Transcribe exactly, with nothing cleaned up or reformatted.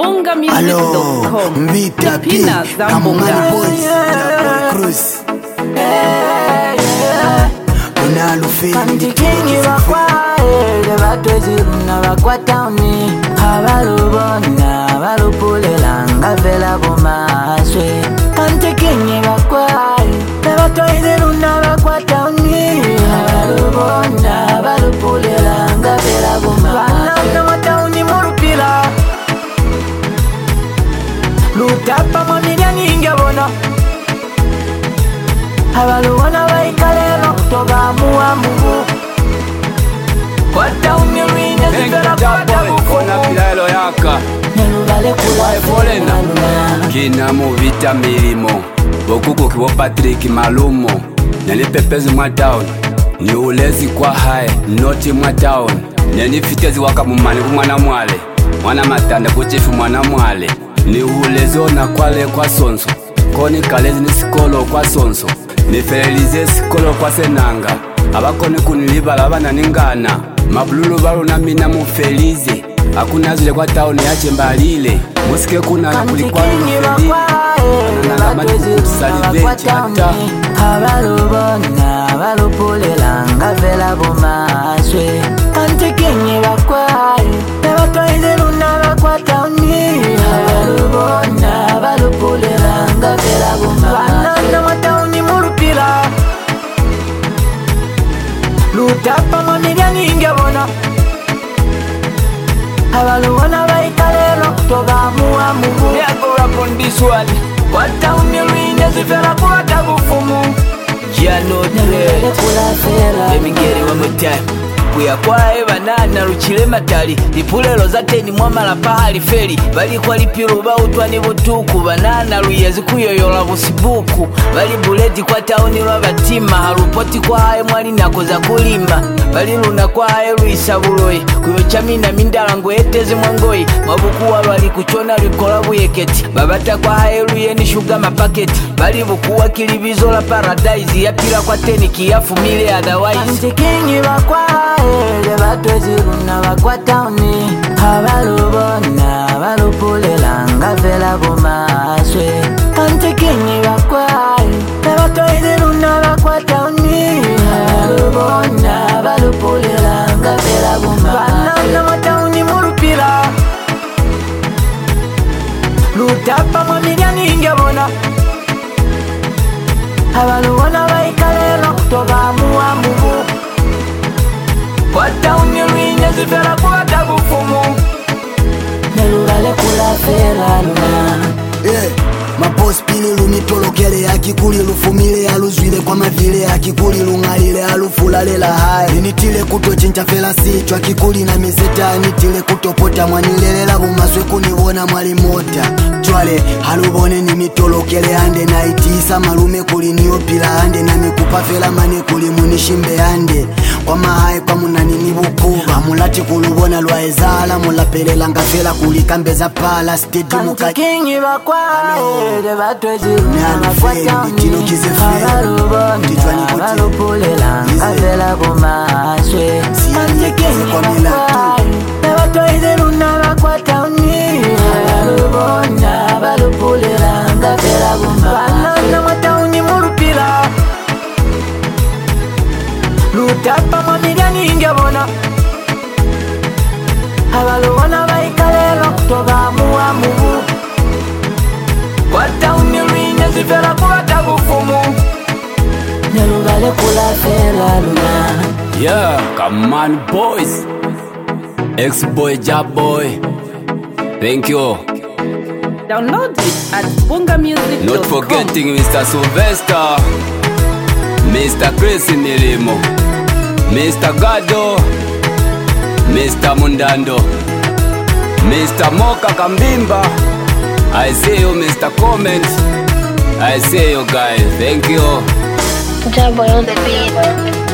bunga music dot com. Vita P, Pina Kamumani Boys, Zambonga. Cruz, Yeah, yeah. Donald Fay, Kantikingi bakwae batweziruna bakwatauni abalubona balupulelanga vela bumaswe. Kantikingi bakwae batweziruna bakwatauni abalubona balupulelanga vela bumaswe. Banana watauni murupila lutapa mwamilia ningebona abaluwana baikalero kutoka muwa mugu kwata umiwine zifera kwata kufumu pilalo yaka nelubale Folena Kina mu vita milimo Bokuko kiwo Patrick Malumo Nani pepezi mwa town Ni ulezi kwa hai Noti mwa town Nani fitezi waka mumani kumwana mwale Mwana matanda kuchifu mwana mwale Ni ulezi ona kwale kwa sonso Koni kalezi ni sikolo kwa sonso Niferelize sikolo kwa senanga Abakone kunilibala abana ningana Mabululu balu na mina mufelize Hakuna zile kwa taoni yache mbalile Musike kuna kulikuwa mufelize abalubona balupulelanga vela bumaswe. Kantikinyi bakwae batwaiziruna bakwatauni abalubona balupulelanga vela bumaswe. Banana watauni murupila lutapa mwamilia ningebona abaluwana baikalero kutoka muwa mugu. Yeah, go up on this one. What down me ring as if you're a quarter of fumu. Yeah, no delay. Let me get it one more time. Kuyakwae banana ruchile matali lipulelo zate ni mwamala pahali feri bali kwa lipiru bautwa ni butuku banana ruyezi kuyoyola busibuku bali buleti kwa tauni lwa batima harupoti kwa hae mwali nakoza kulima bali luna kwa hae luisa buloi kuyocha mina mindala ngwetezi mwangoi mabukuwa bali kuchona likola buyeketi babata kwa hae luyeni shuga mapaketi bali bukuwa kilibizo la paradise ya pila kwa teni kiafu mile otherwise. Antikingi bakwae batweziruna bakwatauni abalubona balupulelanga vela bumaswe. Kantikinyi bakwae batweziruna bakwatauni abalubona balupulelanga vela bumaswe. Banana watauni murupila lutapa mwamilia ningebona abaluwana baikalero kutoka muwa mugu kwata umiwine zifera kwata kufumu nelubale kula fera luna. yeah. Maposi pili lumitolokele ya kikuli lufumile ya luzwile kwa mavile ya kikuli lungalile ya lufulale la hai. Ninitile kuto chincha fela sichwa kikuli na mizeta nitile kutopota mwanilelela bumaswe kunivona mwali mota. Chwale halubone ni mitolokele ande na itisa malume kuli niopila ande na mikupa fela mane kuli munishimbe ande. Kwa mahai kwa munani ni bukuba mulati kulubona lwa ezala mulapelela ngafela kulikambeza pala stedi muka. Kantikinyi bakwae batweziruna bakwatauni abalubona balupulelanga vela bumaswe. Kantikinyi bakwae batweziruna bakwatauni abalubona balupulelanga vela bumaswe. Banana watauni murupila lutapa mwamilia ningebona abaluwana baikalero kutoka muwa mugu kwata umiwine zifera kwata kufumu nelubale kula fera luna. Yeah, come on boys Ex-boy, Jab boy Thank you. Download it at bunga music dot com. Not forgetting Mister Sylvester, Mister Chris Milimo, Mister Gado, Mister Mundando, Mister Moka Kambimba. I see you, Mister Comment. I see you guys. Thank you. Jab Boy on the beat.